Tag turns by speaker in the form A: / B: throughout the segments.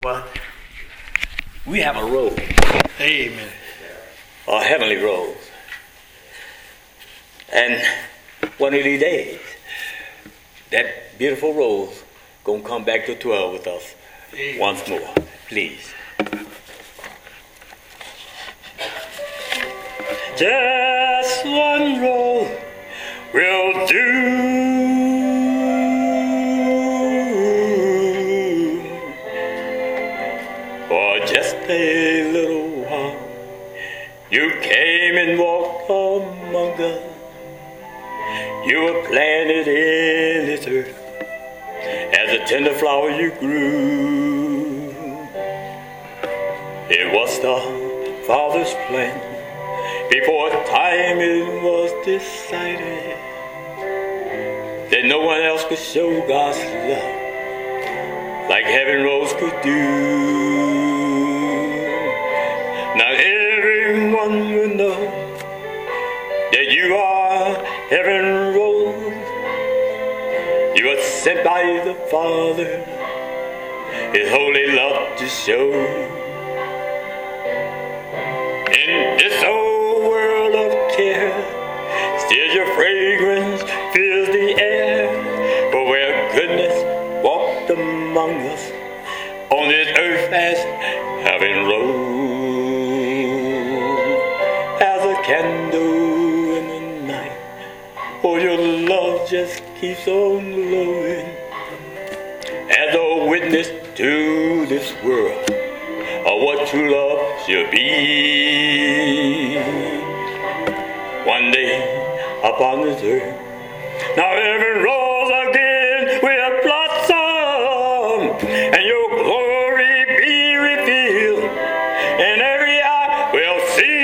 A: What?
B: We have a rose,
A: Amen.
B: a heavenly rose. And one of these days, that beautiful rose gonna come back to 12 with us once more. Please. Just one rose will do. For just a little while, you came and walked among us. You were planted in this earth. As a tender flower you grew. It was the Father's plan. Before time it was decided that no one else could show God's love like Heaven Rose could do. Now everyone will know that you are Heaven Rose. You were sent by the Father, His holy love to show. In this old world of care, still your fragrance fills the air. For where goodness walked among us on this earth as Heaven Rose, as a candle in the night. Oh, your love just keeps on glowing as a witness to this world of what true love should be. One day upon this earth, now Heaven Rose again will blossom, and your glory be revealed, and every eye will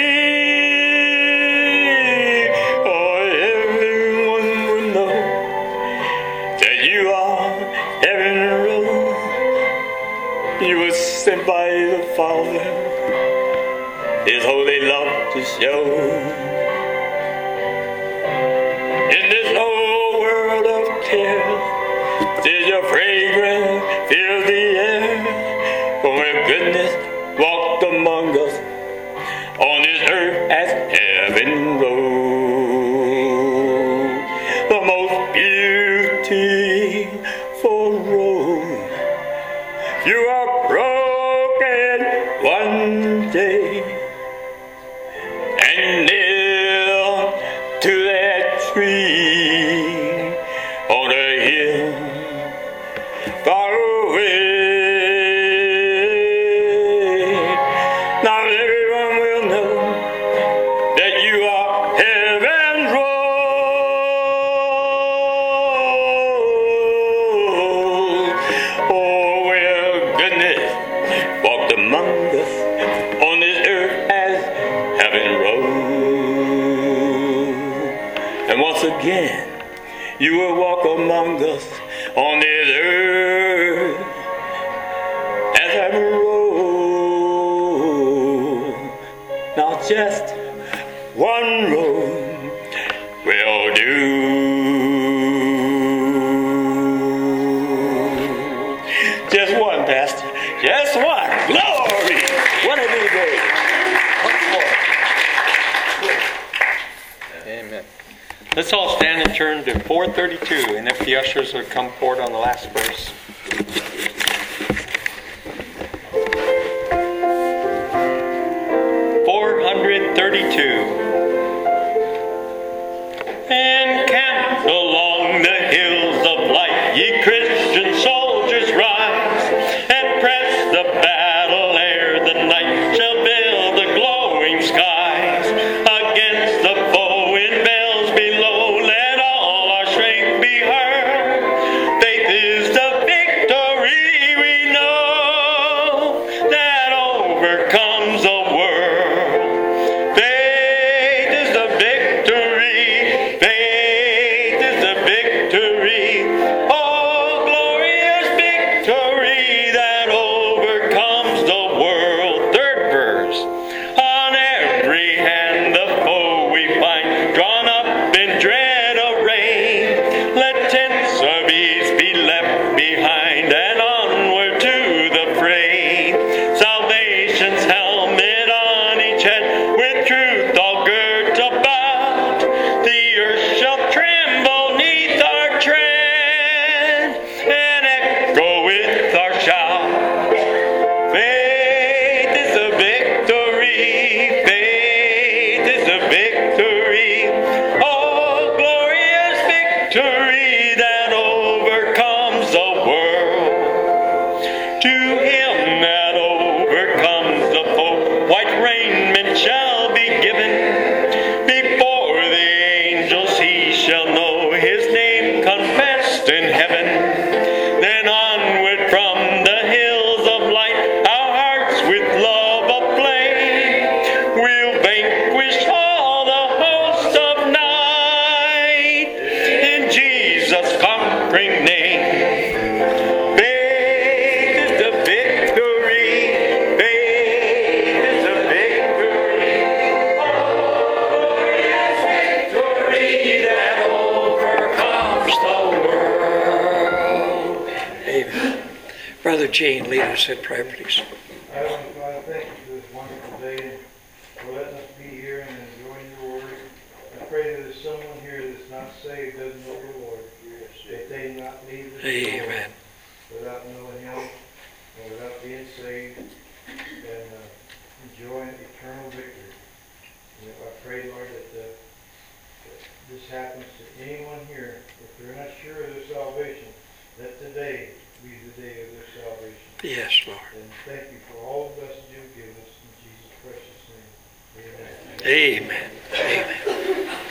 B: see. Oh, everyone will know that you are Heaven Rose. You were sent by the Father, His holy love to show. In this old world of care, still your fragrance fills the air. For where goodness walked among us on this earth as Heaven Rose, the most beautiful rose. You are broken one day and nailed to that tree on a hill far away. Now everyone will know that you are Heaven Rose. Oh, where goodness walked among us on this earth as Heaven Rose. And once again, you will walk among us on this earth as Heaven Rose. Now just one road will do. Just one, Pastor. Just one. Glory. One of these days. Once more.
C: Amen. Let's all stand and turn to 432, and if the ushers would come forward on the last verse. 432. Encamped along the hills of light, ye Christian soldiers rise, and press the battle ere the night shall veil the glowing skies. Against the foe in bells below, let all our strength be heard. Faith is the victory. him that overcomes the foe, white raiment shall be given. Before the angels he shall know his name confessed in heaven. Then onward from the hills of light, our hearts with love aflame, we'll vanquish all the hosts of night in Jesus' conquering name.
A: Brother Gene, lead us in prayer, please.
D: Heavenly Father, thank you for this wonderful day, for letting us be here and enjoying your word. I pray that if someone here that's not saved doesn't know the Lord, that they not leave this
A: Amen.
D: without knowing him and without being saved and enjoying eternal victory. And I pray, Lord, that this happens to anyone here. If they're not sure of their salvation, that today be the day of their salvation.
A: Yes, Lord.
D: And thank you for all the blessings you've given us in Jesus' precious name. Amen.
A: Amen. Amen.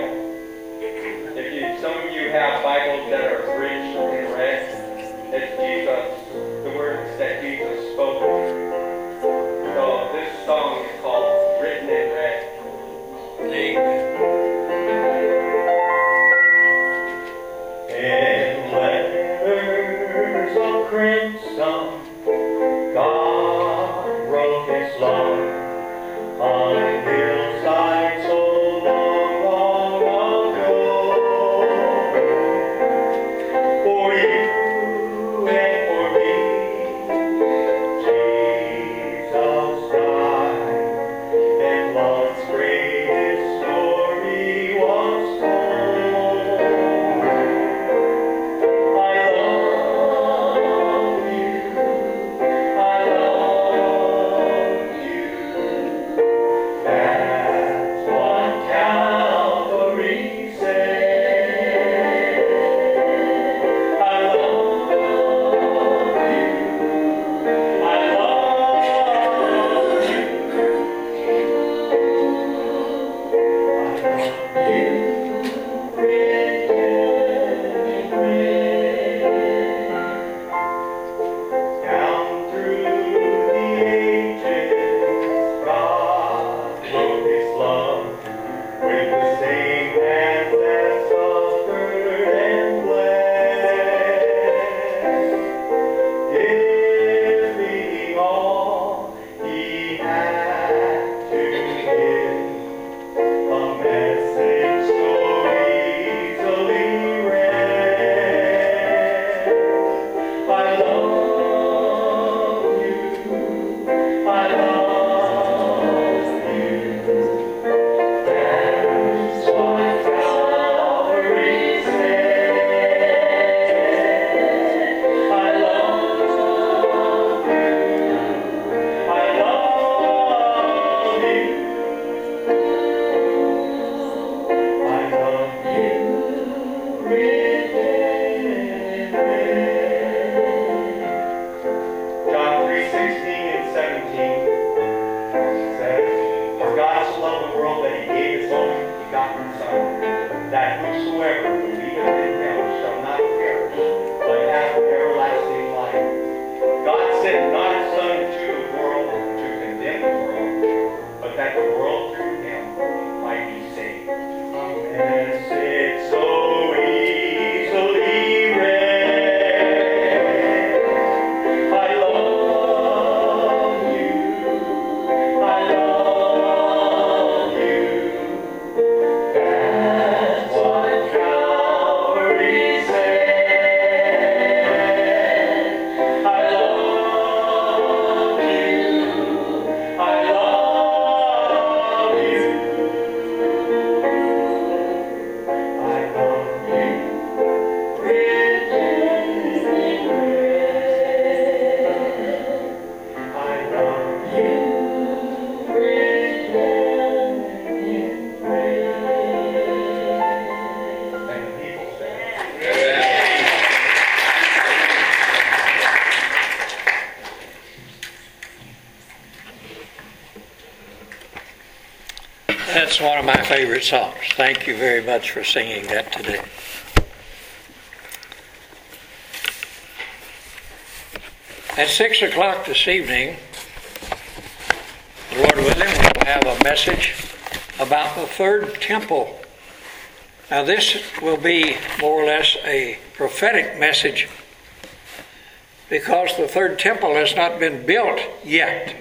C: Some of you have Bibles that are rich and red. It's ransom, God wrote His love on a hillside so long, long ago. For you and for me, Jesus died, and love's greatest story was told. I love you, I love you. That's what Calvary said. I love you, I love you. Down through the ages, God wrote His love with the same hands that suffered and bled, giving all He had to give. A message so easily read. I love you, I love you. That's what Calvary said. I love you, I love you. I love you, John 3:16 and 17 says, For God so loved the world that He gave His only begotten Son, that whosoever believeth in Him shall not perish, but have everlasting life. God sent not His Son into the world to condemn the world, but that the world through Him might be saved. Message so easily read. I love you, I love you. That's what Calvary said. I love you, I love you. I love you, redeeming grace. I love you, redeeming grace. And the people say,
A: That's one of my favorite songs. Thank you very much for singing that today. At 6 o'clock this evening, Lord willing, we'll have a message about the third temple. Now this will be more or less a prophetic message because the third temple has not been built yet.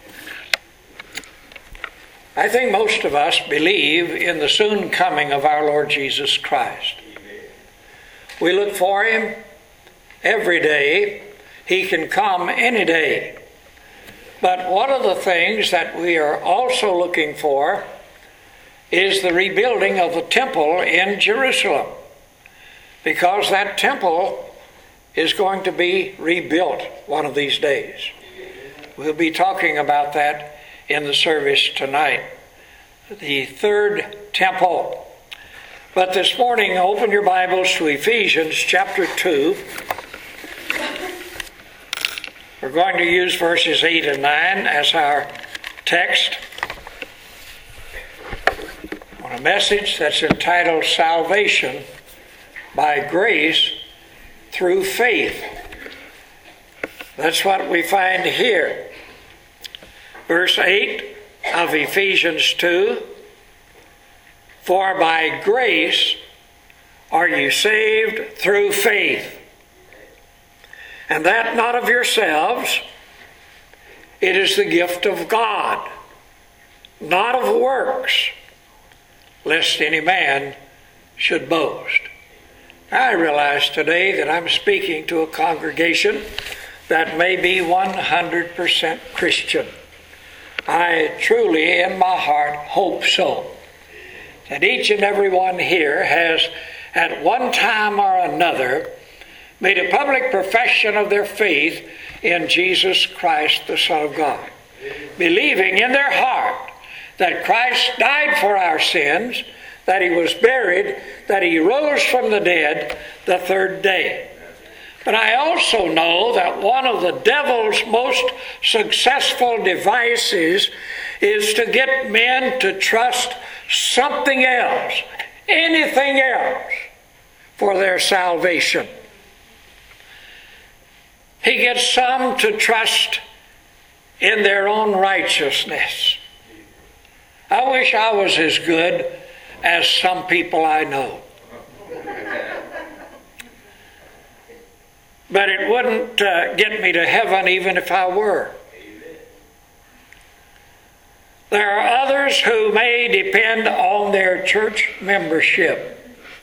A: I think most of us believe in the soon coming of our Lord Jesus Christ. We look for Him every day. He can come any day. But one of the things that we are also looking for is the rebuilding of the temple in Jerusalem, because that temple is going to be rebuilt one of these days. We'll be talking about that in the service tonight. The third temple. But this morning, open your Bibles to Ephesians chapter 2. We're going to use verses 8 and 9 as our text on a message that's entitled Salvation by Grace Through Faith. That's what we find here. Verse 8 of Ephesians 2, For by grace are you saved through faith. and that not of yourselves. It is the gift of God, not of works, lest any man should boast. I realize today that I'm speaking to a congregation that may be 100% Christian. I truly, in my heart, hope so. That each and every one here has, at one time or another, made a public profession of their faith in Jesus Christ, the Son of God, believing in their heart that Christ died for our sins, that He was buried, that He rose from the dead the third day. But I also know that one of the devil's most successful devices is to get men to trust something else, anything else, for their salvation. He gets some to trust in their own righteousness. I wish I was as good as some people I know. But it wouldn't get me to heaven even if I were. There are others who may depend on their church membership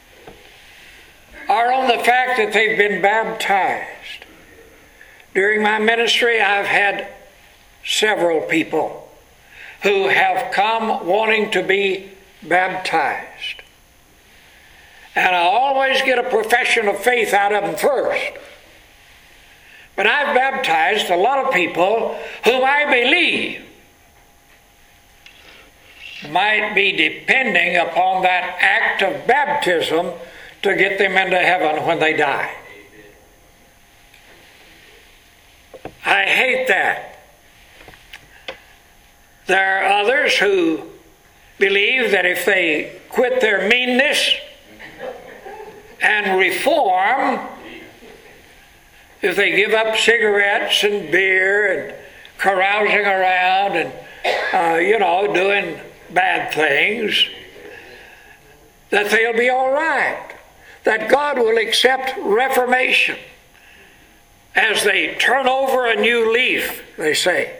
A: or on the fact that they've been baptized. During my ministry, I've had several people who have come wanting to be baptized. And I always get a profession of faith out of them first. But I've baptized a lot of people whom I believe might be depending upon that act of baptism to get them into heaven when they die. I hate that. There are others who believe that if they quit their meanness and reform, if they give up cigarettes and beer and carousing around and, doing bad things, that they'll be all right. That God will accept reformation as they turn over a new leaf, they say.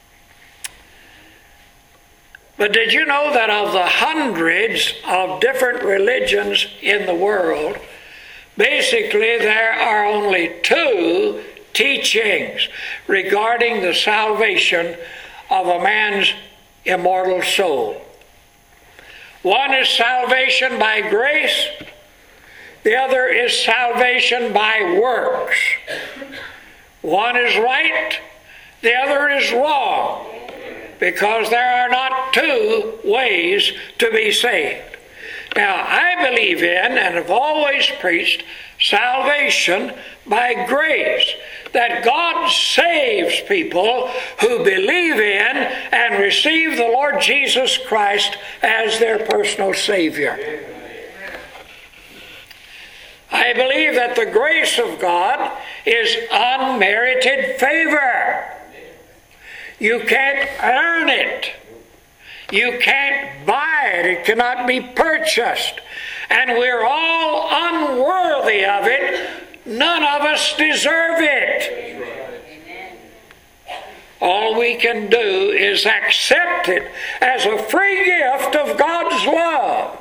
A: But did you know that of the hundreds of different religions in the world, basically there are only two teachings regarding the salvation of a man's immortal soul? One is salvation by grace. The other is salvation by works. One is right, the other is wrong, because there are not two ways to be saved. Now, I believe in and have always preached salvation by grace, that God saves people who believe in and receive the Lord Jesus Christ as their personal Savior. I believe that the grace of God is unmerited favor. You can't earn it. You can't buy it. It cannot be purchased. And we're all unworthy of it. None of us deserve it. All we can do is accept it as a free gift of God's love.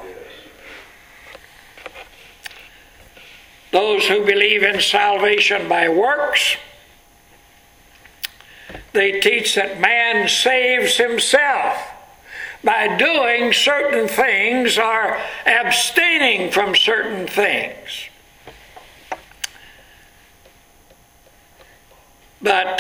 A: Those who believe in salvation by works, they teach that man saves himself by doing certain things or abstaining from certain things. But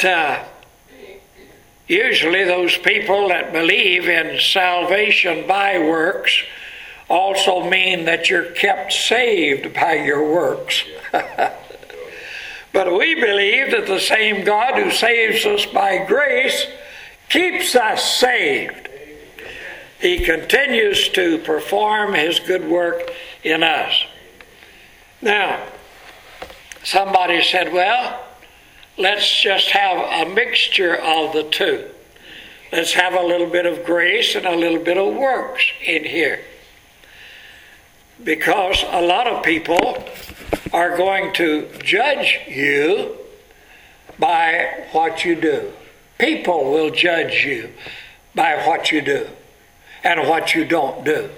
A: usually those people that believe in salvation by works also mean that you're kept saved by your works. But we believe that the same God who saves us by grace keeps us saved. He continues to perform His good work in us. Now, somebody said, well, let's just have a mixture of the two. Let's have a little bit of grace and a little bit of works in here. Because a lot of people are going to judge you by what you do. People will judge you by what you do and what you don't do.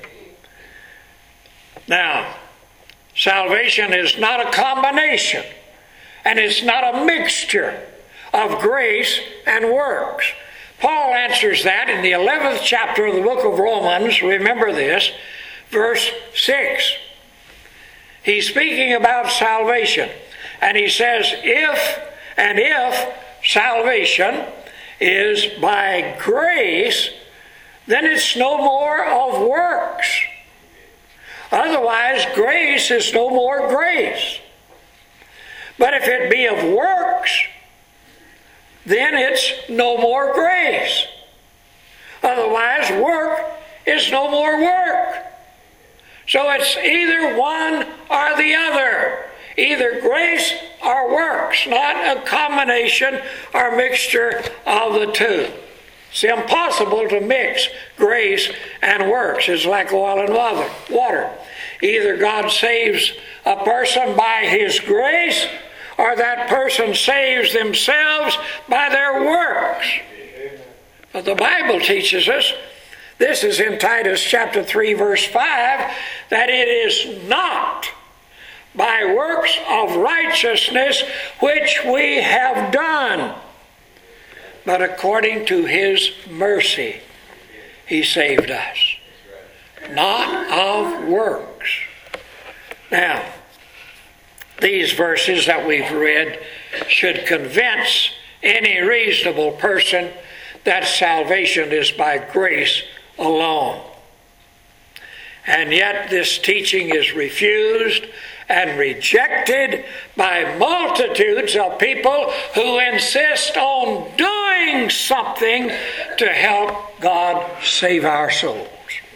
A: Now, salvation is not a combination, and it's not a mixture of grace and works. Paul answers that in the 11th chapter of the book of Romans. Remember this, verse 6. He's speaking about salvation, and he says, if salvation is by grace, then it's no more of works. Otherwise, grace is no more grace. But if it be of works, then it's no more grace. Otherwise, work is no more work. So it's either one or the other. Either grace or works, not a combination or mixture of the two. It's impossible to mix grace and works. It's like oil and water. Either God saves a person by His grace, or that person saves themselves by their works. But the Bible teaches us, this is in Titus chapter 3 verse 5, that it is not by works of righteousness which we have done, but according to His mercy He saved us. Not of works. Now, these verses that we've read should convince any reasonable person that salvation is by grace alone. And yet this teaching is refused and rejected by multitudes of people who insist on doing something to help God save our souls.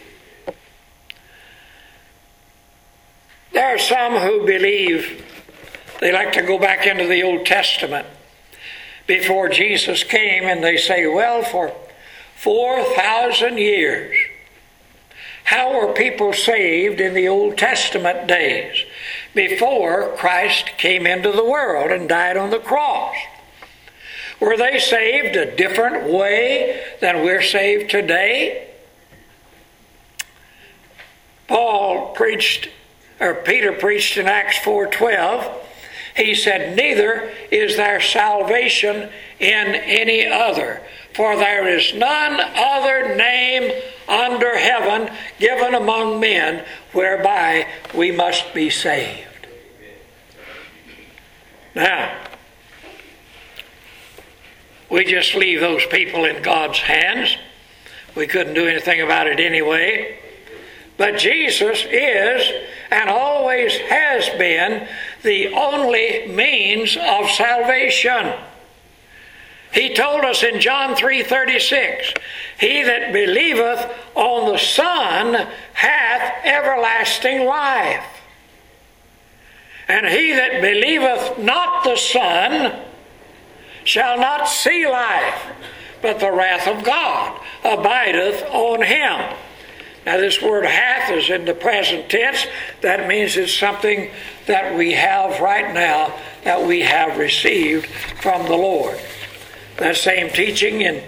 A: There are some who believe, they like to go back into the Old Testament before Jesus came, and they say, well, for 4,000 years, how were people saved in the Old Testament days before Christ came into the world and died on the cross? Were they saved a different way than we're saved today? Peter preached in Acts 4:12. He said, neither is there salvation in any other, for there is none other name under heaven given among men whereby we must be saved. Now, we just leave those people in God's hands. We couldn't do anything about it anyway. But Jesus is and always has been the only means of salvation. He told us in John 3:36, he that believeth on the Son hath everlasting life. And he that believeth not the Son shall not see life, but the wrath of God abideth on him. Now this word hath is in the present tense. That means it's something that we have right now, that we have received from the Lord. That same teaching is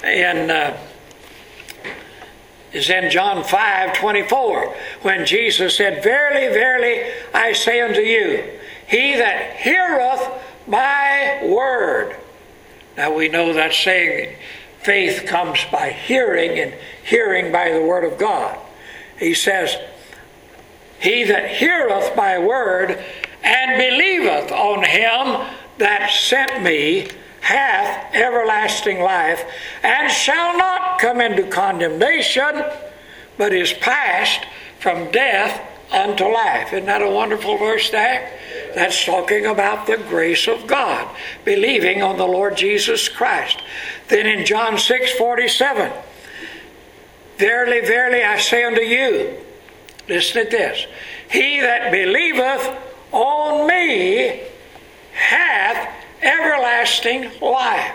A: in John 5:24, when Jesus said, verily, verily, I say unto you, he that heareth my word. Now we know that saying, faith comes by hearing, and hearing by the word of God. He says, he that heareth my word and believeth on him that sent me hath everlasting life, and shall not come into condemnation, but is passed from death unto life. Isn't that a wonderful verse there? That's talking about the grace of God, believing on the Lord Jesus Christ. Then in John 6:47, verily, verily, I say unto you, listen to this, he that believeth on me hath everlasting life.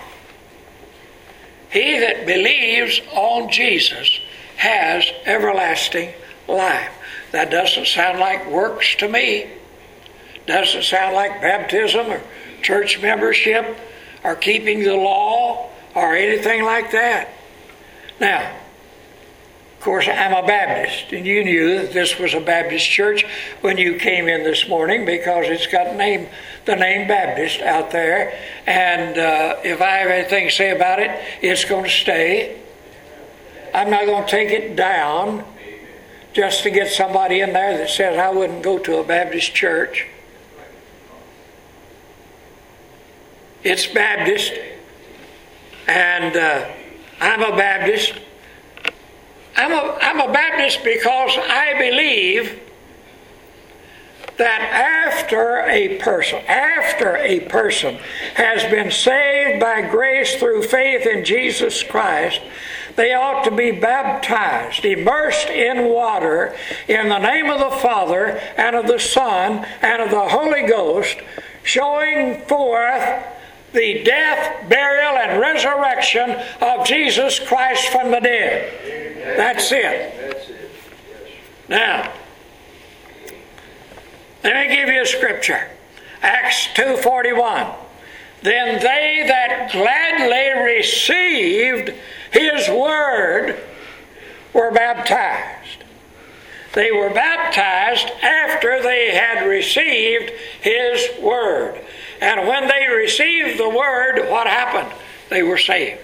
A: He that believes on Jesus has everlasting life. That doesn't sound like works to me. Doesn't sound like baptism or church membership or keeping the law or anything like that. Now, of course, I'm a Baptist, and you knew that this was a Baptist church when you came in this morning because it's got the name Baptist out there. And if I have anything to say about it, it's going to stay. I'm not going to take it down just to get somebody in there that says I wouldn't go to a Baptist church. It's Baptist, and I'm a Baptist. I'm a Baptist because I believe that after a person has been saved by grace through faith in Jesus Christ, they ought to be baptized, immersed in water in the name of the Father and of the Son and of the Holy Ghost, showing forth the death, burial, and resurrection of Jesus Christ from the dead. That's it. Now, let me give you a scripture. Acts 2:41. Then they that gladly received His word were baptized. They were baptized after they had received His word. And when they received the word, what happened? They were saved.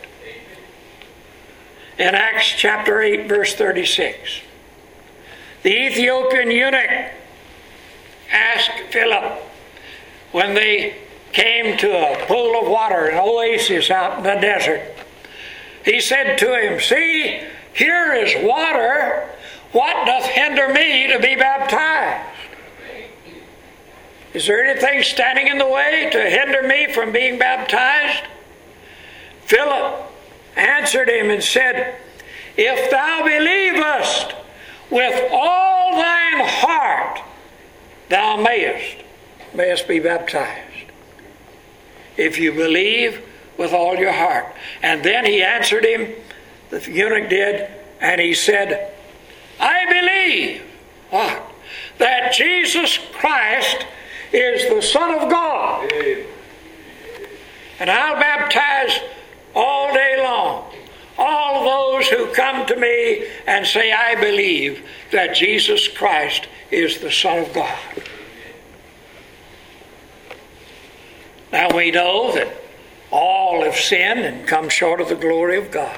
A: In Acts chapter 8, verse 36, the Ethiopian eunuch asked Philip, when they came to a pool of water, an oasis out in the desert, he said to him, "See, here is water. What doth hinder me to be baptized?" Is there anything standing in the way to hinder me from being baptized? Philip answered him and said, "If thou believest with all thine heart, thou mayest be baptized." If you believe with all your heart. And then he answered him, the eunuch did, and he said, "I believe," what? "that Jesus Christ is the Son of God." And I'll baptize all day long all of those who come to me and say, "I believe that Jesus Christ is the Son of God." Now we know that all have sinned and come short of the glory of God.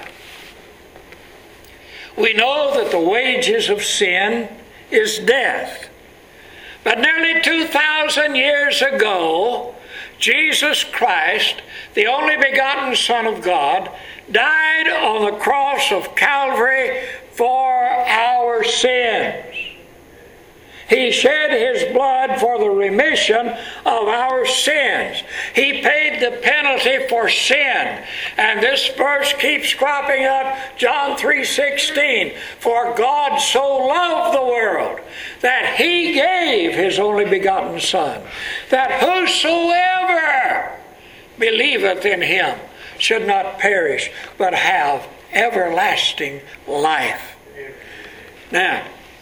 A: We know that the wages of sin is death. But nearly 2,000 years ago, Jesus Christ, the only begotten Son of God, died on the cross of Calvary for our sins. He shed His blood for the remission of our sins. He paid the penalty for sin. And this verse keeps cropping up, John 3:16. "For God so loved the world that He gave His only begotten Son, that whosoever believeth in Him should not perish, but have everlasting life." Now,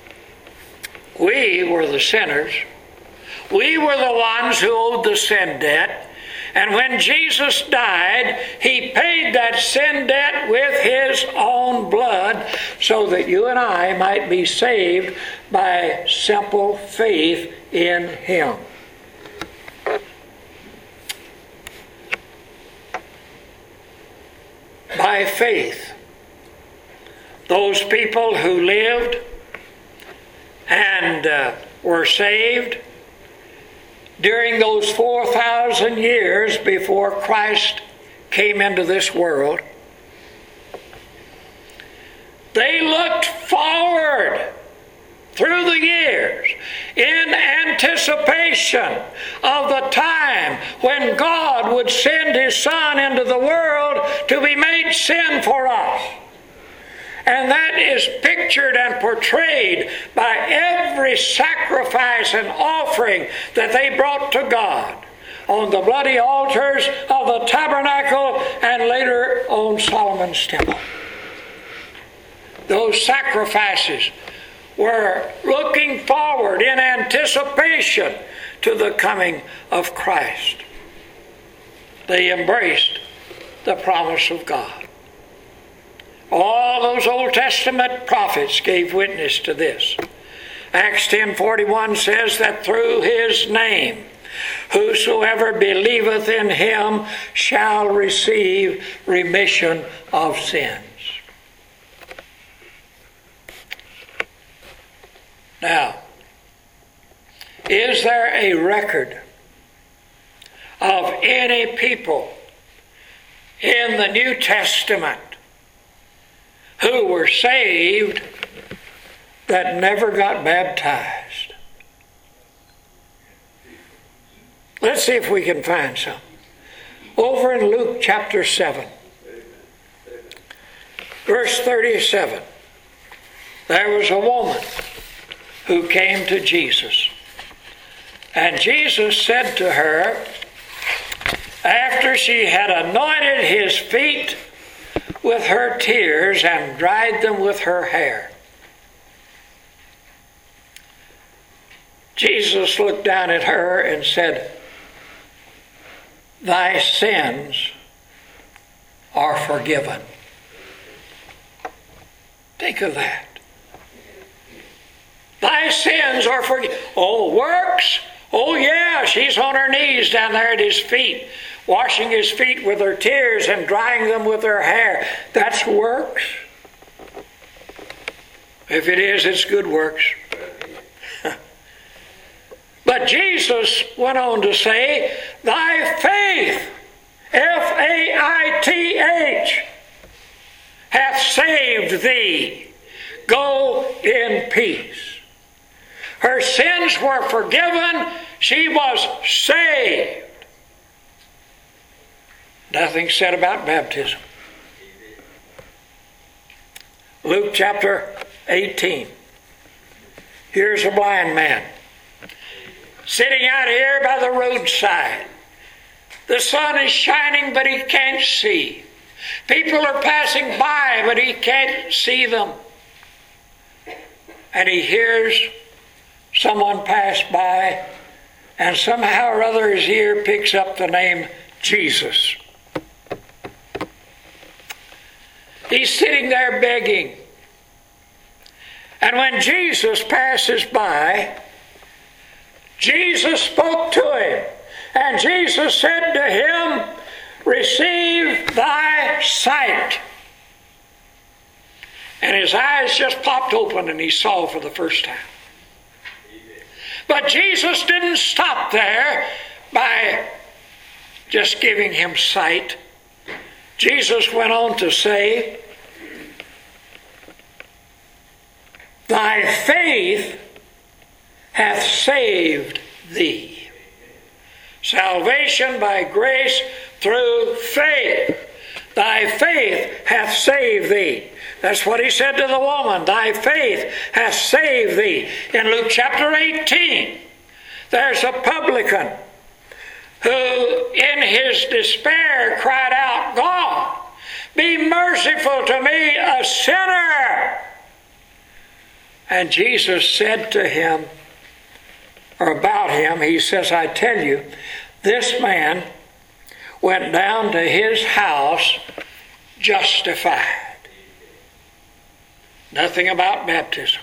A: we were the sinners. We were the ones who owed the sin debt. And when Jesus died, He paid that sin debt with His own blood so that you and I might be saved by simple faith in Him. By faith, those people who lived and were saved during those 4,000 years before Christ came into this world, they looked forward through the years in anticipation of the time when God would send His Son into the world to be made sin for us. And that is pictured and portrayed by every sacrifice and offering that they brought to God on the bloody altars of the tabernacle and later on Solomon's temple. Those sacrifices were looking forward in anticipation to the coming of Christ. They embraced the promise of God. All those Old Testament prophets gave witness to this. Acts 10:41 says that through his name, whosoever believeth in him shall receive remission of sins. Now, is there a record of any people in the New Testament who were saved that never got baptized? Let's see if we can find some. Over in Luke chapter 7, verse 37, there was a woman who came to Jesus. And Jesus said to her, after she had anointed his feet with her tears and dried them with her hair, Jesus looked down at her and said, thy sins are forgiven. Think of that. Thy sins are forgiven. Oh, works? Oh, yeah, she's on her knees down there at his feet, washing his feet with her tears and drying them with her hair. That's works. If it is, it's good works. But Jesus went on to say, thy faith, F-A-I-T-H, hath saved thee. Go in peace. Her sins were forgiven. She was saved. Nothing said about baptism. Luke chapter 18. Here's a blind man sitting out here by the roadside. The sun is shining, but he can't see. People are passing by, but he can't see them. And he hears someone pass by, and somehow or other his ear picks up the name Jesus. He's sitting there begging. And when Jesus passes by, Jesus spoke to him. And Jesus said to him, receive thy sight. And his eyes just popped open and he saw for the first time. But Jesus didn't stop there by just giving him sight. Jesus went on to say, thy faith hath saved thee. Salvation by grace through faith. Thy faith hath saved thee. That's what he said to the woman. Thy faith hath saved thee. In Luke chapter 18, there's a publican who in his despair cried out, God, be merciful to me, a sinner. And Jesus said to him, or about him, he says, I tell you, this man went down to his house justified. Nothing about baptism.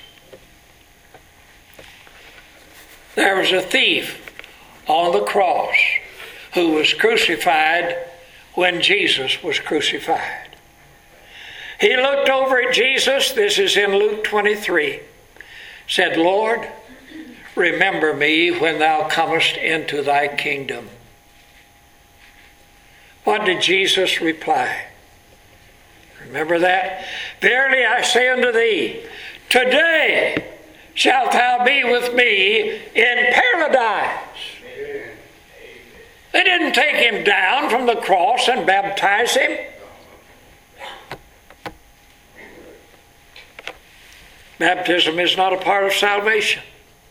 A: There was a thief on the cross who was crucified when Jesus was crucified. He looked over at Jesus, this is in Luke 23, said, Lord, remember me when thou comest into thy kingdom. What did Jesus reply? Remember that? Verily I say unto thee, today shalt thou be with me in paradise. They didn't take him down from the cross and baptize him. Baptism is not a part of salvation.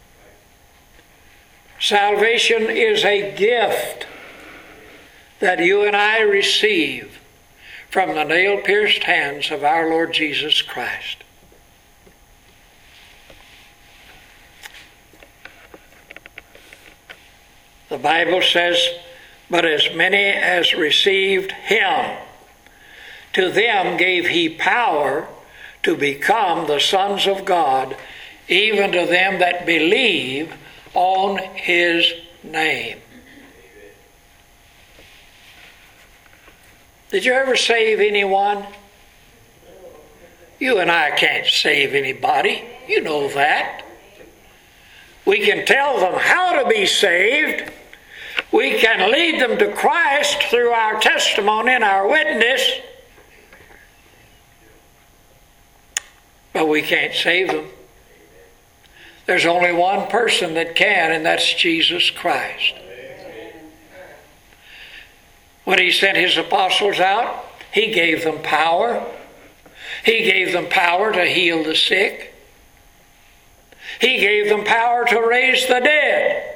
A: Salvation is a gift that you and I receive from the nail-pierced hands of our Lord Jesus Christ. The Bible says But as many as received him, to them gave he power to become the sons of God, even to them that believe on his name. Did you ever save anyone? You and I can't save anybody. You know that. We can tell them how to be saved. We can lead them to Christ through our testimony and our witness. But we can't save them. There's only one person that can, and that's Jesus Christ. When he sent his apostles out, he gave them power. He gave them power to heal the sick. He gave them power to raise the dead.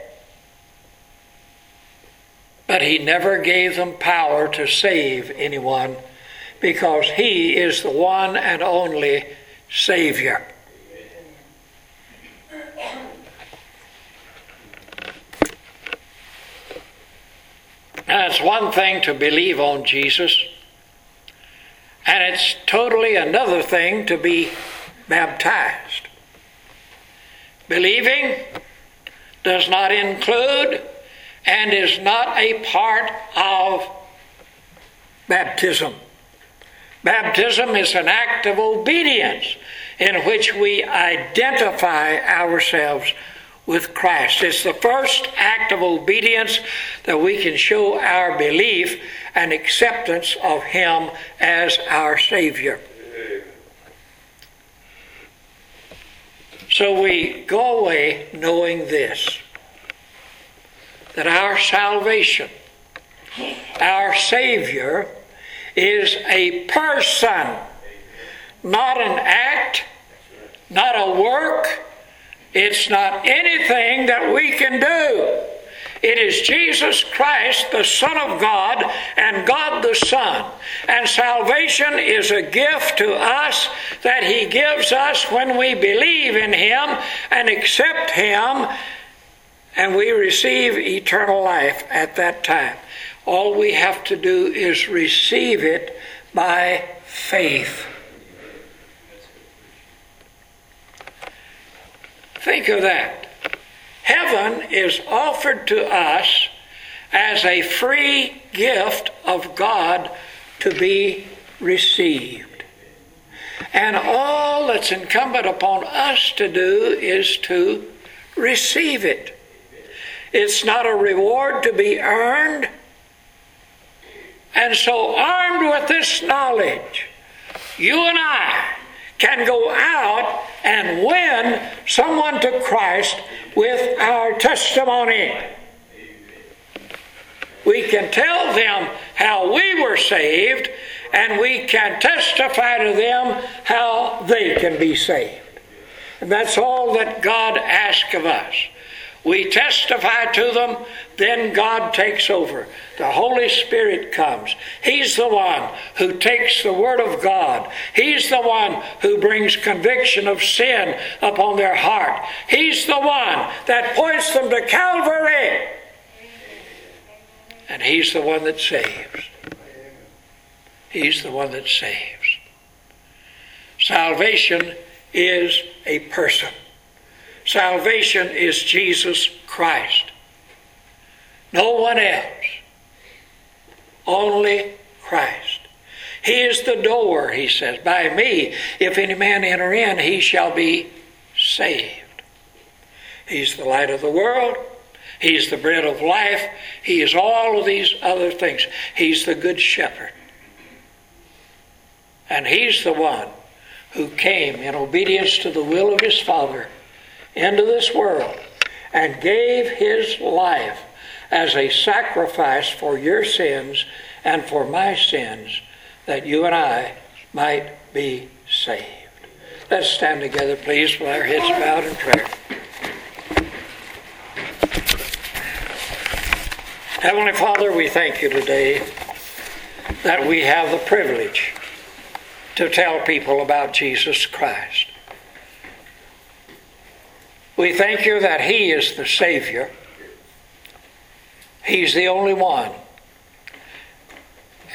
A: But he never gave them power to save anyone, because he is the one and only Savior. Now, it's one thing to believe on Jesus, and it's totally another thing to be baptized. Believing does not include and is not a part of baptism. Baptism is an act of obedience in which we identify ourselves with Christ. It's the first act of obedience that we can show our belief and acceptance of him as our Savior. So we go away knowing this, that our salvation, our Savior, is a person, not an act, not a work. It's not anything that we can do. It is Jesus Christ, the Son of God, and God the Son. And salvation is a gift to us that he gives us when we believe in him and accept him, and we receive eternal life at that time. All we have to do is receive it by faith. Think of that. Heaven is offered to us as a free gift of God to be received. And all that's incumbent upon us to do is to receive it. It's not a reward to be earned. And so, armed with this knowledge, you and I can go out and win someone to Christ with our testimony. We can tell them how we were saved, and we can testify to them how they can be saved. And that's all that God asks of us. We testify to them, then God takes over. The Holy Spirit comes. He's the one who takes the Word of God. He's the one who brings conviction of sin upon their heart. He's the one that points them to Calvary. And he's the one that saves. He's the one that saves. Salvation is a person. Salvation is Jesus Christ. No one else. Only Christ. He is the door, he says. By me, if any man enter in, he shall be saved. He's the light of the world. He's the bread of life. He is all of these other things. He's the good shepherd. And he's the one who came in obedience to the will of his Father into this world and gave his life as a sacrifice for your sins and for my sins, that you and I might be saved. Let's stand together, please, with our heads bowed in prayer. Heavenly Father, we thank you today that we have the privilege to tell people about Jesus Christ. We thank you that he is the Savior. He's the only one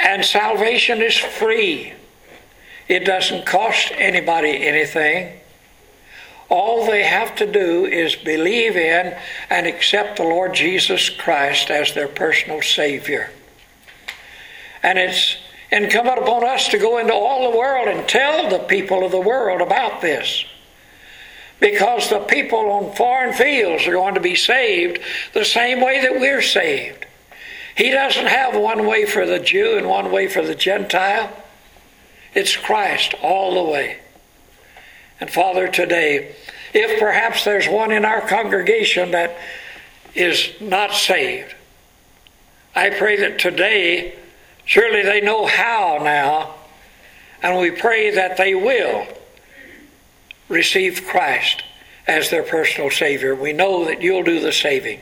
A: And salvation is free. It doesn't cost anybody anything. All they have to do is believe in and accept the Lord Jesus Christ as their personal Savior. And it's incumbent upon us to go into all the world and tell the people of the world about this. Because the people on foreign fields are going to be saved the same way that we're saved. He doesn't have one way for the Jew and one way for the Gentile. It's Christ all the way. And Father, today, if perhaps there's one in our congregation that is not saved, I pray that today, surely they know how now, and we pray that they will receive Christ as their personal Savior. We know that you'll do the saving.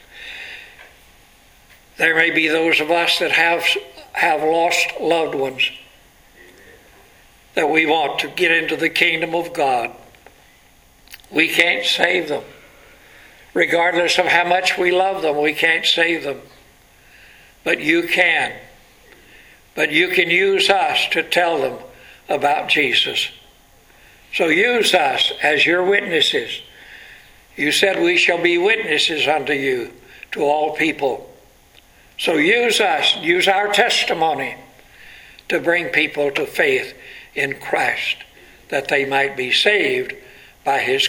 A: There may be those of us that have lost loved ones that we want to get into the kingdom of God. We can't save them. Regardless of how much we love them, we can't save them. But you can. But you can use us to tell them about Jesus. So use us as your witnesses. You said we shall be witnesses unto you to all people. So use us, use our testimony to bring people to faith in Christ, that they might be saved by his